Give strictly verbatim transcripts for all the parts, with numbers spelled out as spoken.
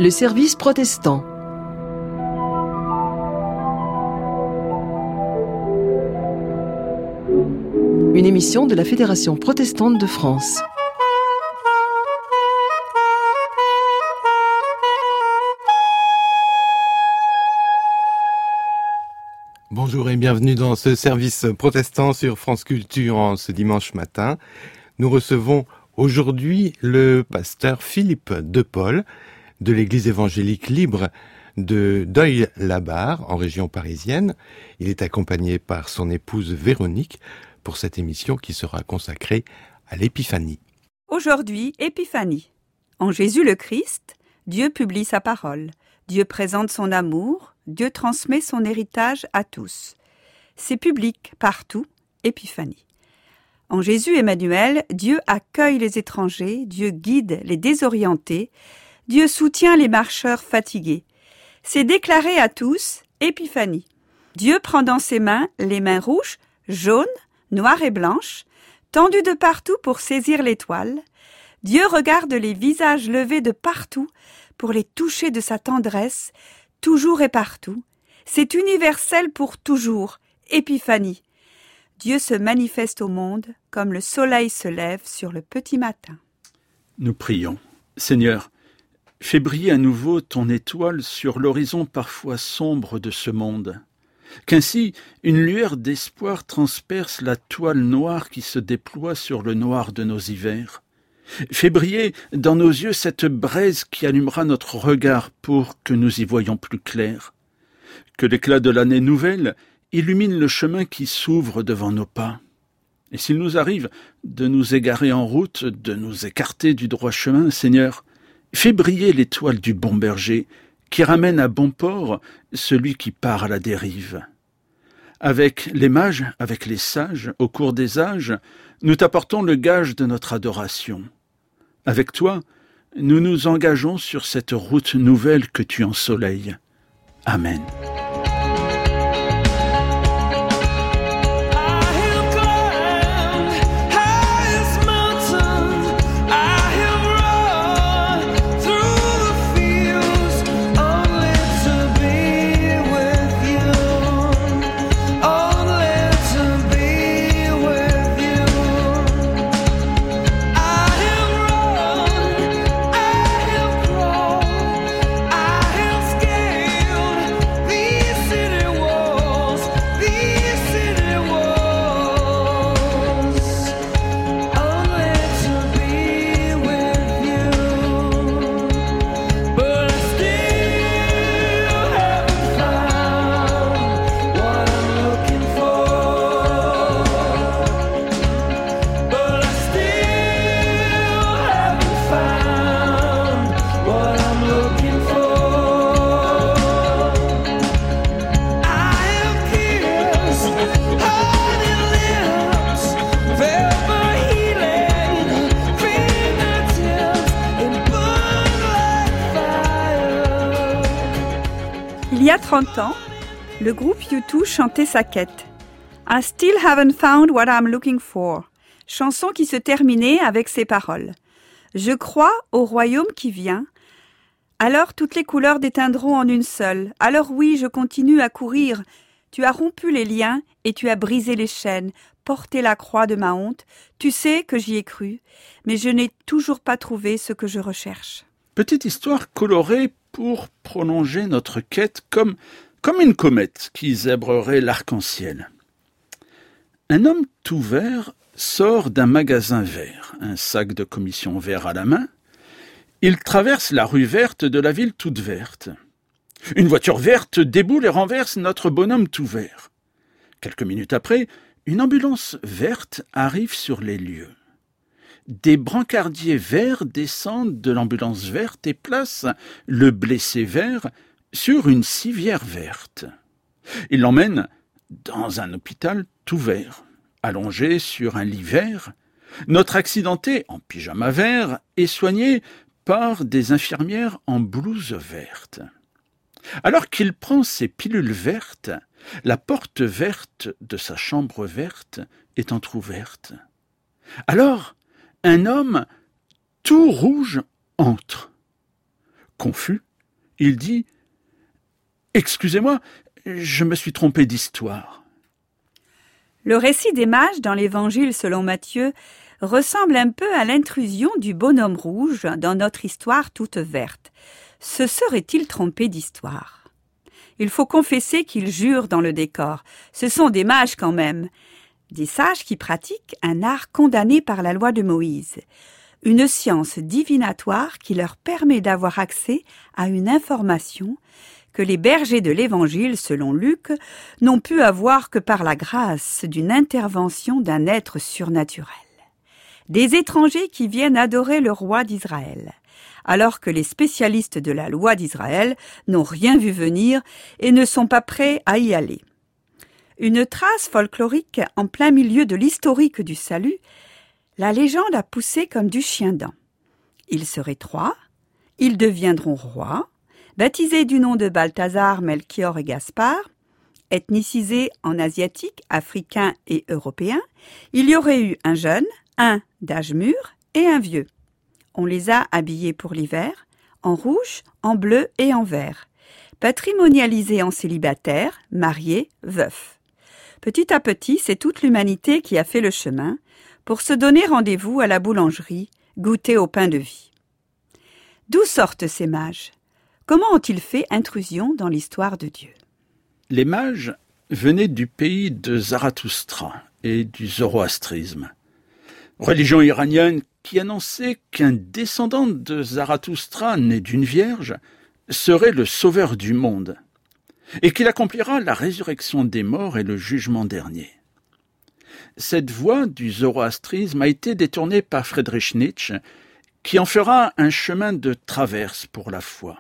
Le service protestant. Une émission de la Fédération protestante de France. Bonjour et bienvenue dans ce service protestant sur France Culture en ce dimanche matin. Nous recevons aujourd'hui le pasteur Philippe Depaul de l'église évangélique libre de Deuil-la-Barre en région parisienne. Il est accompagné par son épouse Véronique pour cette émission qui sera consacrée à l'Épiphanie. Aujourd'hui, Épiphanie. En Jésus le Christ, Dieu publie sa parole. Dieu présente son amour. Dieu transmet son héritage à tous. C'est public partout, Épiphanie. En Jésus Emmanuel, Dieu accueille les étrangers, Dieu guide les désorientés, Dieu soutient les marcheurs fatigués. C'est déclaré à tous, Épiphanie. Dieu prend dans ses mains les mains rouges, jaunes, noires et blanches, tendues de partout pour saisir l'étoile. Dieu regarde les visages levés de partout pour les toucher de sa tendresse, toujours et partout. C'est universel pour toujours, Épiphanie. Dieu se manifeste au monde comme le soleil se lève sur le petit matin. Nous prions. Seigneur, fais briller à nouveau ton étoile sur l'horizon parfois sombre de ce monde. Qu'ainsi, une lueur d'espoir transperce la toile noire qui se déploie sur le noir de nos hivers. Fais briller dans nos yeux cette braise qui allumera notre regard pour que nous y voyions plus clair. Que l'éclat de l'année nouvelle illumine le chemin qui s'ouvre devant nos pas. Et s'il nous arrive de nous égarer en route, de nous écarter du droit chemin, Seigneur, fais briller l'étoile du bon berger qui ramène à bon port celui qui part à la dérive. Avec les mages, avec les sages, au cours des âges, nous t'apportons le gage de notre adoration. Avec toi, nous nous engageons sur cette route nouvelle que tu ensoleilles. Amen. Il y a trente ans, le groupe U deux chantait sa quête. I still haven't found what I'm looking for. Chanson qui se terminait avec ces paroles. Je crois au royaume qui vient. Alors toutes les couleurs déteindront en une seule. Alors oui, je continue à courir. Tu as rompu les liens et tu as brisé les chaînes, porté la croix de ma honte. Tu sais que j'y ai cru, mais je n'ai toujours pas trouvé ce que je recherche. Petite histoire colorée pour prolonger notre quête comme, comme une comète qui zèbrerait l'arc-en-ciel. Un homme tout vert sort d'un magasin vert, un sac de commission vert à la main. Il traverse la rue verte de la ville toute verte. Une voiture verte déboule et renverse notre bonhomme tout vert. Quelques minutes après, une ambulance verte arrive sur les lieux. Des brancardiers verts descendent de l'ambulance verte et placent le blessé vert sur une civière verte. Ils l'emmènent dans un hôpital tout vert, allongé sur un lit vert. Notre accidenté, en pyjama vert, est soigné par des infirmières en blouse verte. Alors qu'il prend ses pilules vertes, la porte verte de sa chambre verte est entr'ouverte. Alors, un homme tout rouge entre. Confus, Il dit « Excusez-moi, je me suis trompé d'histoire. » Le récit des mages dans l'Évangile selon Matthieu ressemble un peu à l'intrusion du bonhomme rouge dans notre histoire toute verte. Se serait-il trompé d'histoire ? Il faut confesser qu'il jure dans le décor. Ce sont des mages quand même, des sages qui pratiquent un art condamné par la loi de Moïse, une science divinatoire qui leur permet d'avoir accès à une information que les bergers de l'Évangile, selon Luc, n'ont pu avoir que par la grâce d'une intervention d'un être surnaturel. Des étrangers qui viennent adorer le roi d'Israël, alors que les spécialistes de la loi d'Israël n'ont rien vu venir et ne sont pas prêts à y aller. Une trace folklorique en plein milieu de l'historique du salut, la légende a poussé comme du chien-dent. Ils seraient trois, ils deviendront rois, baptisés du nom de Balthazar, Melchior et Gaspard, ethnicisés en asiatique, africain et européen, il y aurait eu un jeune, un d'âge mûr et un vieux. On les a habillés pour l'hiver, en rouge, en bleu et en vert, patrimonialisés en célibataires, mariés, veufs. Petit à petit, c'est toute l'humanité qui a fait le chemin pour se donner rendez-vous à la boulangerie, goûter au pain de vie. D'où sortent ces mages ? Comment ont-ils fait intrusion dans l'histoire de Dieu ? Les mages venaient du pays de Zarathustra et du zoroastrisme, religion iranienne qui annonçait qu'un descendant de Zarathustra, né d'une vierge, serait le sauveur du monde, et qu'il accomplira la résurrection des morts et le jugement dernier. Cette voie du zoroastrisme a été détournée par Friedrich Nietzsche, qui en fera un chemin de traverse pour la foi.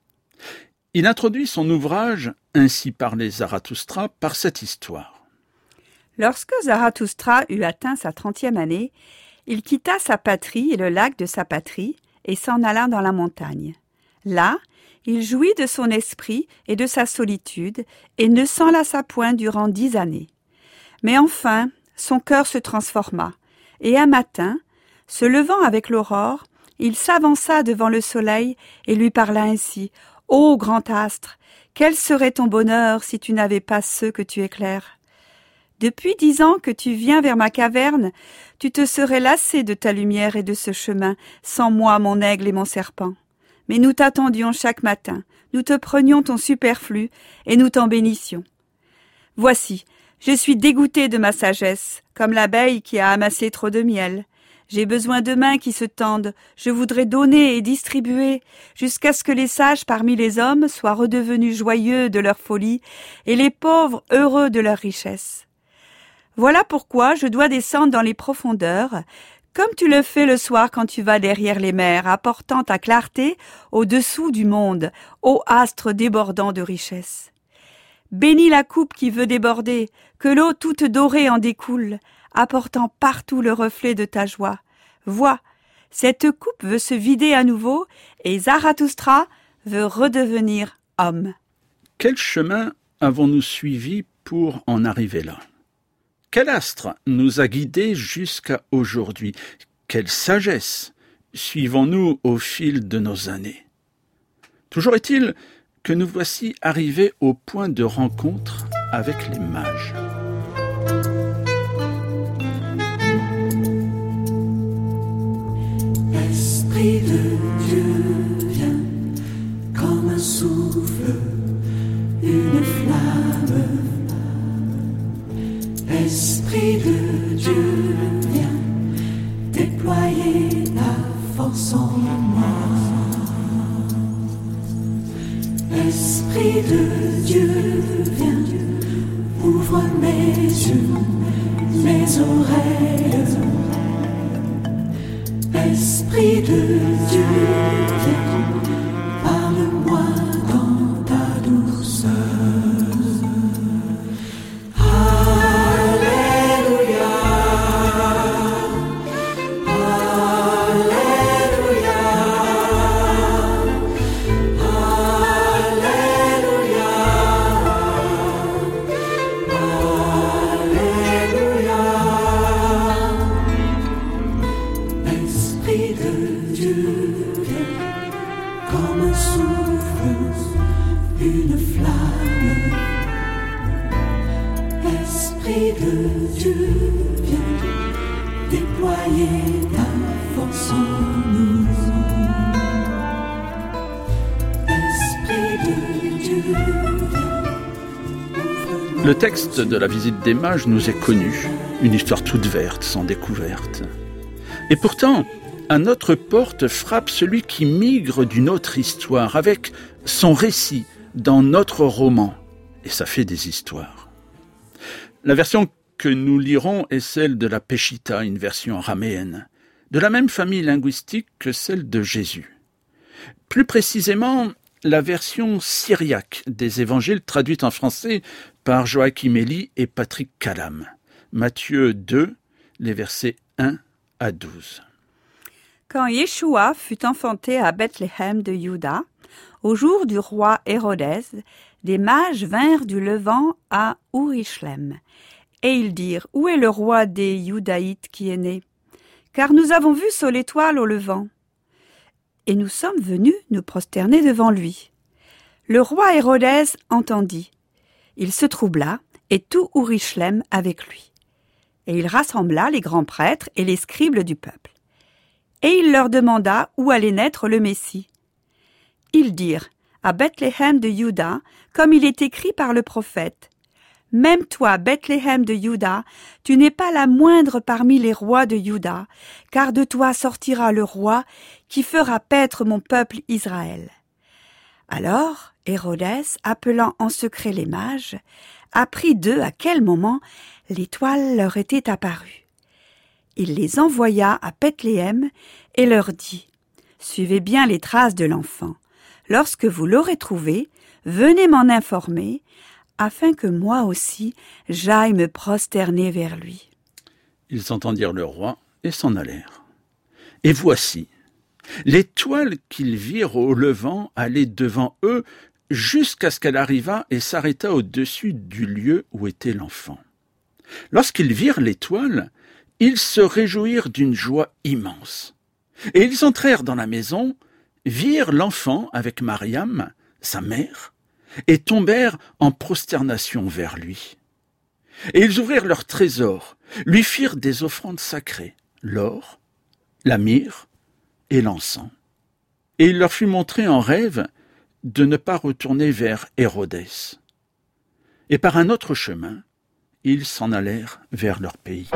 Il introduit son ouvrage « Ainsi parlait Zarathustra » par cette histoire. Lorsque Zarathustra eut atteint sa trentième année, il quitta sa patrie et le lac de sa patrie et s'en alla dans la montagne. Là, il jouit de son esprit et de sa solitude et ne s'en lassa point durant dix années. Mais enfin, son cœur se transforma, et un matin, se levant avec l'aurore, il s'avança devant le soleil et lui parla ainsi. « Ô grand astre, quel serait ton bonheur si tu n'avais pas ceux que tu éclaires ? Depuis dix ans que tu viens vers ma caverne, tu te serais lassé de ta lumière et de ce chemin, sans moi, mon aigle et mon serpent. Mais nous t'attendions chaque matin, nous te prenions ton superflu et nous t'en bénissions. Voici, je suis dégoûté de ma sagesse, comme l'abeille qui a amassé trop de miel. J'ai besoin de mains qui se tendent, je voudrais donner et distribuer, jusqu'à ce que les sages parmi les hommes soient redevenus joyeux de leur folie et les pauvres heureux de leur richesse. Voilà pourquoi je dois descendre dans les profondeurs, comme tu le fais le soir quand tu vas derrière les mers, apportant ta clarté au-dessous du monde, ô astre débordant de richesse. Bénis la coupe qui veut déborder, que l'eau toute dorée en découle, apportant partout le reflet de ta joie. Vois, cette coupe veut se vider à nouveau et Zarathustra veut redevenir homme. Quel chemin avons-nous suivi pour en arriver là ? Quel astre nous a guidés jusqu'à aujourd'hui ? Quelle sagesse suivons-nous au fil de nos années ? Toujours est-il que nous voici arrivés au point de rencontre avec les mages. Esprit de Dieu, viens comme un souffle, une flamme. Esprit de Dieu, viens déployer ta force en moi. Esprit de Dieu, viens, ouvre mes yeux, mes oreilles. Esprit de Dieu, viens, parle-moi dans ta douceur. Esprit de Dieu, viens Dieu, viens déployer ta force en nous. Esprit de Dieu, viens. Le texte de la visite des mages nous est connu, une histoire toute verte, sans découverte. Et pourtant, à notre porte frappe celui qui migre d'une autre histoire, avec son récit dans notre roman. Et ça fait des histoires. La version que nous lirons est celle de la Peshitta, une version araméenne, de la même famille linguistique que celle de Jésus. Plus précisément, la version syriaque des évangiles traduite en français par Joachim Elie et Patrick Calam. Matthieu deux, les versets un à douze. Quand Yeshua fut enfanté à Bethléem de Juda, au jour du roi Hérodès, des mages vinrent du Levant à Ourishlem. Et ils dirent, « Où est le roi des Judaïtes qui est né ? Car nous avons vu son étoile au Levant. » Et nous sommes venus nous prosterner devant lui. Le roi Hérodès entendit. Il se troubla, et tout Ourishlem avec lui. Et il rassembla les grands prêtres et les scribes du peuple. Et il leur demanda où allait naître le Messie. Ils dirent, à Bethléem de Juda, comme il est écrit par le prophète. Même toi, Bethléem de Juda, tu n'es pas la moindre parmi les rois de Juda, car de toi sortira le roi qui fera paître mon peuple Israël. Alors, Hérodès, appelant en secret les mages, apprit d'eux à quel moment l'étoile leur était apparue. Il les envoya à Bethléem et leur dit « Suivez bien les traces de l'enfant. Lorsque vous l'aurez trouvé, venez m'en informer, afin que moi aussi j'aille me prosterner vers lui. » Ils entendirent le roi et s'en allèrent. Et voici, l'étoile qu'ils virent au levant allait devant eux jusqu'à ce qu'elle arrivât et s'arrêta au-dessus du lieu où était l'enfant. Lorsqu'ils virent l'étoile, ils se réjouirent d'une joie immense. Et ils entrèrent dans la maison, virent l'enfant avec Mariam, sa mère, et tombèrent en prosternation vers lui. Et ils ouvrirent leurs trésors, lui firent des offrandes sacrées, l'or, la myrrhe et l'encens. Et il leur fut montré en rêve de ne pas retourner vers Hérodès. Et par un autre chemin, ils s'en allèrent vers leur pays.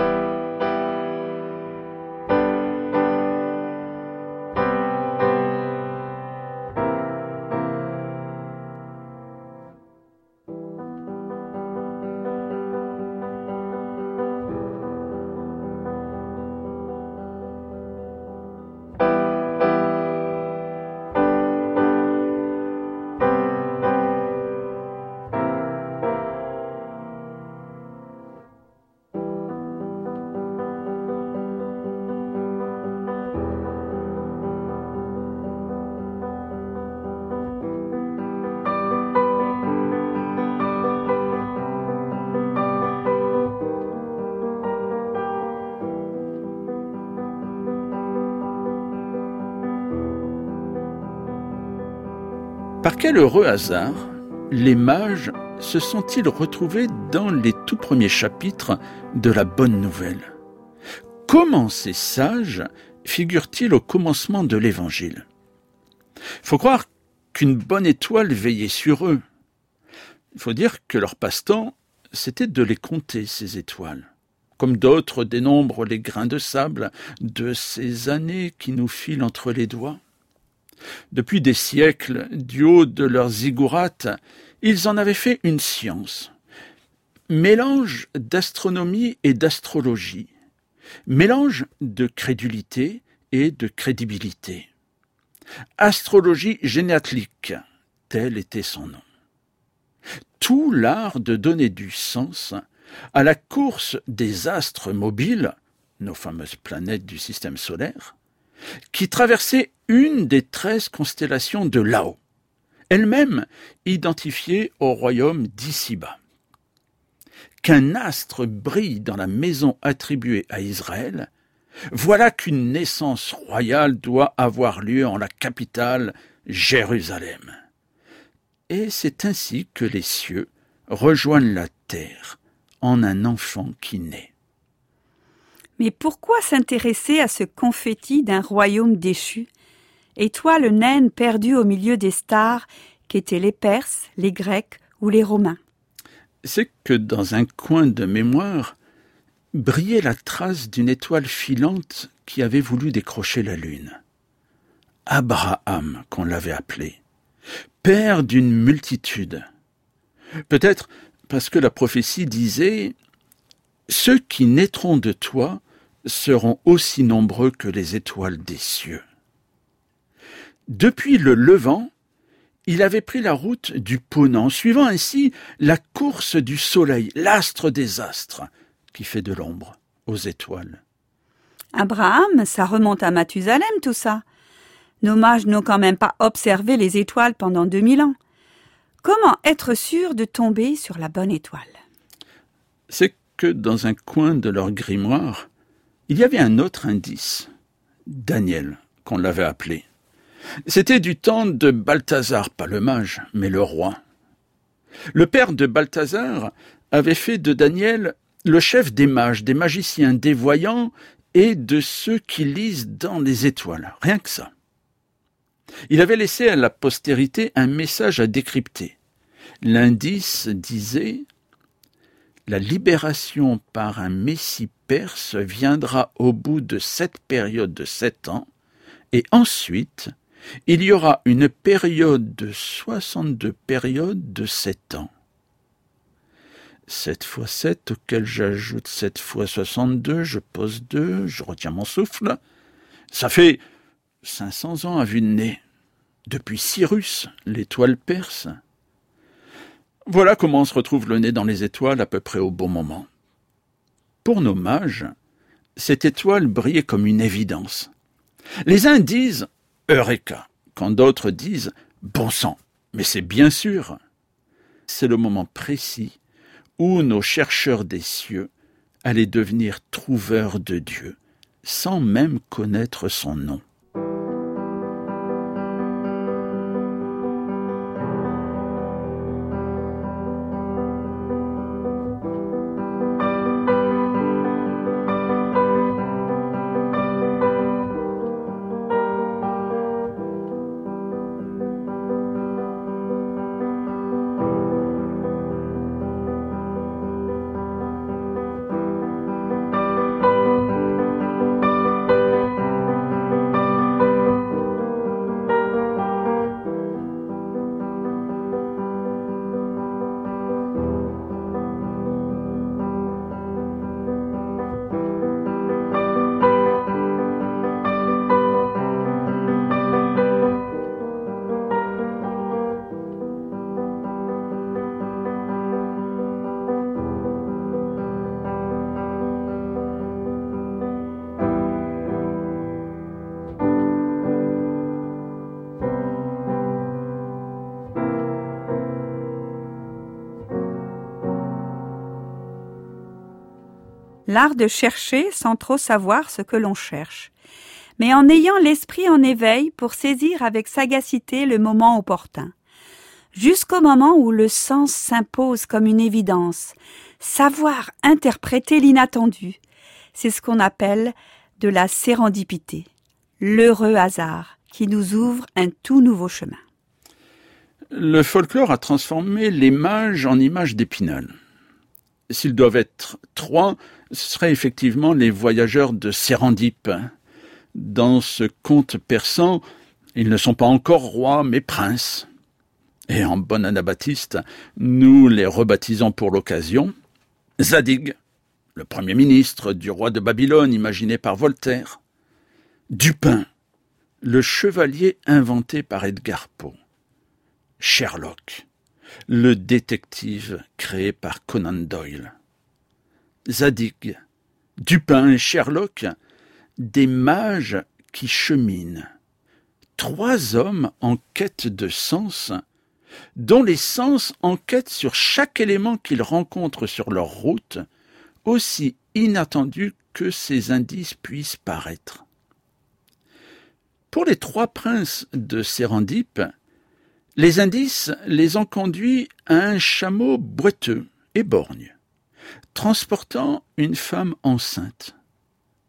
Par quel heureux hasard les mages se sont-ils retrouvés dans les tout premiers chapitres de la Bonne Nouvelle ? Comment ces sages figurent-ils au commencement de l'Évangile ? Il faut croire qu'une bonne étoile veillait sur eux. Il faut dire que leur passe-temps, c'était de les compter, ces étoiles. Comme d'autres dénombrent les grains de sable de ces années qui nous filent entre les doigts. Depuis des siècles, du haut de leurs ziggourats, ils en avaient fait une science. Mélange d'astronomie et d'astrologie. Mélange de crédulité et de crédibilité. Astrologie généatlique, tel était son nom. Tout l'art de donner du sens à la course des astres mobiles, nos fameuses planètes du système solaire, qui traversaient une des treize constellations de là-haut, elle-même identifiée au royaume d'ici-bas. Qu'un astre brille dans la maison attribuée à Israël, voilà qu'une naissance royale doit avoir lieu en la capitale, Jérusalem. Et c'est ainsi que les cieux rejoignent la terre en un enfant qui naît. Mais pourquoi s'intéresser à ce confetti d'un royaume déchu? Étoile naine perdue au milieu des stars qu'étaient les Perses, les Grecs ou les Romains. C'est que dans un coin de mémoire brillait la trace d'une étoile filante qui avait voulu décrocher la lune. Abraham, qu'on l'avait appelé, père d'une multitude. Peut-être parce que la prophétie disait « Ceux qui naîtront de toi seront aussi nombreux que les étoiles des cieux. » Depuis le Levant, il avait pris la route du Ponant, suivant ainsi la course du soleil, l'astre des astres, qui fait de l'ombre aux étoiles. Abraham, ça remonte à Mathusalem tout ça. Nos mages n'ont quand même pas observé les étoiles pendant deux mille ans. Comment être sûr de tomber sur la bonne étoile? C'est que dans un coin de leur grimoire, il y avait un autre indice, Daniel, qu'on l'avait appelé. C'était du temps de Balthazar, pas le mage, mais le roi. Le père de Balthazar avait fait de Daniel le chef des mages, des magiciens, des voyants et de ceux qui lisent dans les étoiles, rien que ça. Il avait laissé à la postérité un message à décrypter. L'indice disait « La libération par un messie perse viendra au bout de cette période de sept ans, et ensuite, il y aura une période de soixante-deux périodes de sept ans. sept fois sept, auquel j'ajoute sept fois soixante-deux, je pose deux, je retiens mon souffle. Ça fait cinq cents ans à vue de nez, depuis Cyrus, l'étoile perse. Voilà comment on se retrouve le nez dans les étoiles à peu près au bon moment. Pour nos mages, cette étoile brillait comme une évidence. Les uns disent « Eureka », quand d'autres disent « Bon sang, mais c'est bien sûr ». C'est le moment précis où nos chercheurs des cieux allaient devenir trouveurs de Dieu, sans même connaître son nom. L'art de chercher sans trop savoir ce que l'on cherche, mais en ayant l'esprit en éveil pour saisir avec sagacité le moment opportun, jusqu'au moment où le sens s'impose comme une évidence, savoir interpréter l'inattendu, c'est ce qu'on appelle de la sérendipité, l'heureux hasard qui nous ouvre un tout nouveau chemin. Le folklore a transformé les mages en images d'Épinal. S'ils doivent être trois, ce seraient effectivement les voyageurs de Sérendipe. Dans ce conte persan, ils ne sont pas encore rois, mais princes. Et en bon anabaptiste, nous les rebaptisons pour l'occasion Zadig, le premier ministre du roi de Babylone imaginé par Voltaire. Dupin, le chevalier inventé par Edgar Poe. Sherlock, le détective créé par Conan Doyle. Zadig, Dupin et Sherlock, des mages qui cheminent. Trois hommes en quête de sens, dont les sens enquêtent sur chaque élément qu'ils rencontrent sur leur route, aussi inattendus que ces indices puissent paraître. Pour les trois princes de Sérendipe, les indices les ont conduits à un chameau boiteux et borgne, transportant une femme enceinte.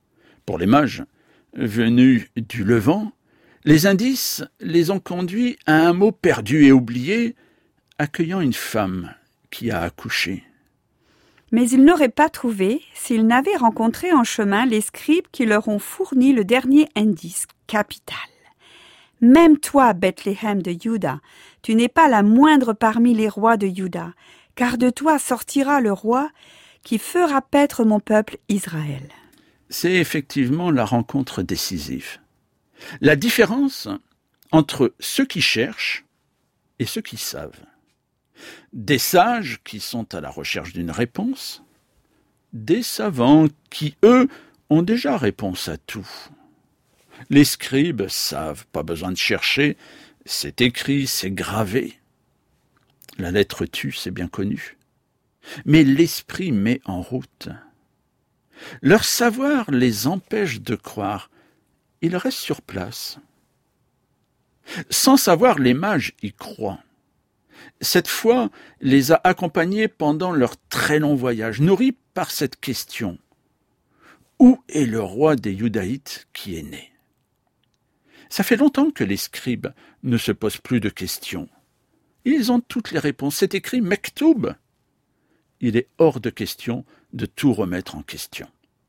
Pour les mages, venus du Levant, les indices les ont conduits à un mot perdu et oublié, accueillant une femme qui a accouché. Mais ils n'auraient pas trouvé s'ils n'avaient rencontré en chemin les scribes qui leur ont fourni le dernier indice capital. Même toi, Bethléem de Juda, tu n'es pas la moindre parmi les rois de Juda, car de toi sortira le roi qui fera paître mon peuple Israël. C'est effectivement la rencontre décisive. La différence entre ceux qui cherchent et ceux qui savent. Des sages qui sont à la recherche d'une réponse, des savants qui, eux, ont déjà réponse à tout. Les scribes savent, pas besoin de chercher, c'est écrit, c'est gravé. La lettre tue, c'est bien connu. Mais l'esprit met en route. Leur savoir les empêche de croire. Ils restent sur place. Sans savoir, les mages y croient. Cette foi les a accompagnés pendant leur très long voyage, nourris par cette question. Où est le roi des Judaïtes qui est né ? Ça fait longtemps que les scribes ne se posent plus de questions. Ils ont toutes les réponses. C'est écrit Mektoub. Il est hors de question de tout remettre en question.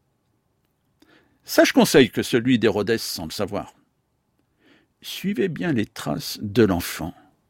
Sage conseil que celui d'Hérodès sans le savoir. Suivez bien les traces de l'enfant.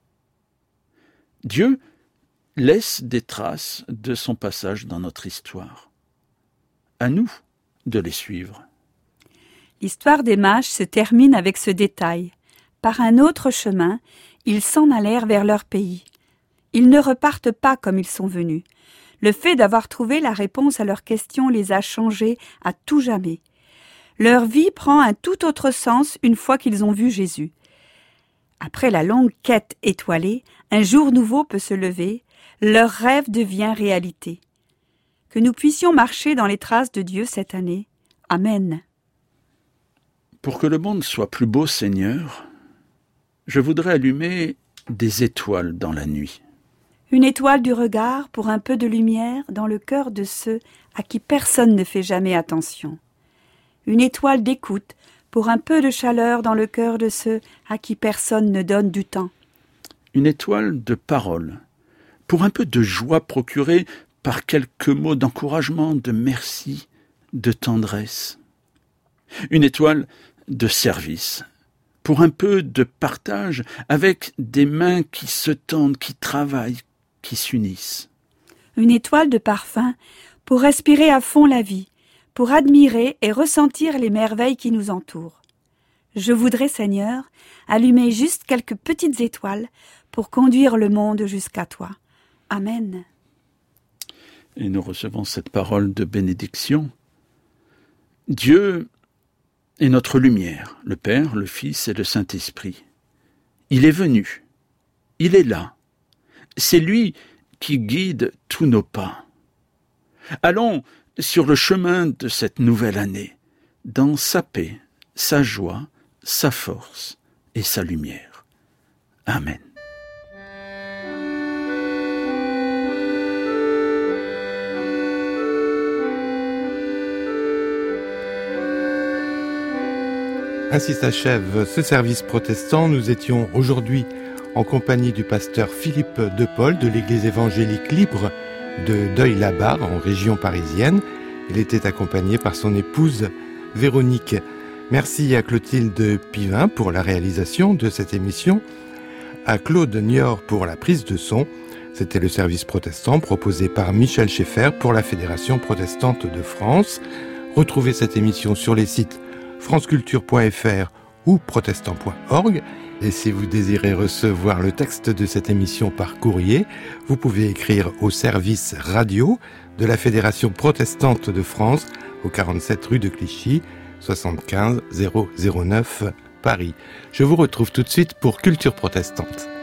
Dieu laisse des traces de son passage dans notre histoire. À nous de les suivre. L'histoire des mages se termine avec ce détail. Par un autre chemin, ils s'en allèrent vers leur pays. Ils ne repartent pas comme ils sont venus. Le fait d'avoir trouvé la réponse à leurs questions les a changés à tout jamais. Leur vie prend un tout autre sens une fois qu'ils ont vu Jésus. Après la longue quête étoilée, un jour nouveau peut se lever, leur rêve devient réalité. Que nous puissions marcher dans les traces de Dieu cette année. Amen. Pour que le monde soit plus beau, Seigneur, je voudrais allumer des étoiles dans la nuit. Une étoile du regard pour un peu de lumière dans le cœur de ceux à qui personne ne fait jamais attention. Une étoile d'écoute pour un peu de chaleur dans le cœur de ceux à qui personne ne donne du temps. Une étoile de parole, pour un peu de joie procurée par quelques mots d'encouragement, de merci, de tendresse. Une étoile de service, pour un peu de partage avec des mains qui se tendent, qui travaillent, qui s'unissent. Une étoile de parfum pour respirer à fond la vie, pour admirer et ressentir les merveilles qui nous entourent. Je voudrais, Seigneur, allumer juste quelques petites étoiles pour conduire le monde jusqu'à toi. Amen. Et nous recevons cette parole de bénédiction. Dieu est notre lumière, le Père, le Fils et le Saint-Esprit. Il est venu, il est là. C'est lui qui guide tous nos pas. Allons sur le chemin de cette nouvelle année, dans sa paix, sa joie, sa force et sa lumière. Amen. Ainsi s'achève ce service protestant. Nous étions aujourd'hui en compagnie du pasteur Philippe De Paul de l'église évangélique libre de Deuil-la-Barre en région parisienne. Il était accompagné par son épouse Véronique. Merci à Clotilde Pivin pour la réalisation de cette émission, à Claude Niort pour la prise de son. C'était le service protestant proposé par Michel Schaeffer pour la Fédération protestante de France. Retrouvez cette émission sur les sites franceculture point f r ou protestant point org. Et si vous désirez recevoir le texte de cette émission par courrier, vous pouvez écrire au service radio de la Fédération protestante de France au quarante-sept rue de Clichy, soixante-quinze zéro zéro neuf Paris. Je vous retrouve tout de suite pour Culture protestante.